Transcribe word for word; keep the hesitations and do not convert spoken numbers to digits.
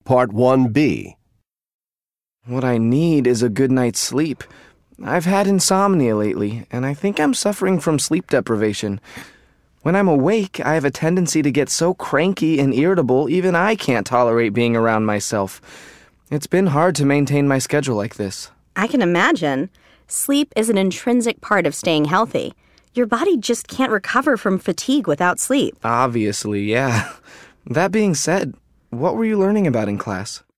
Part one B. What I need is a good night's sleep. I've had insomnia lately, and I think I'm suffering from sleep deprivation. When I'm awake, I have a tendency to get so cranky and irritable, even I can't tolerate being around myself. It's been hard to maintain my schedule like this. I can imagine. Sleep is an intrinsic part of staying healthy. Your body just can't recover from fatigue without sleep. Obviously, yeah. That being said, what were you learning about in class?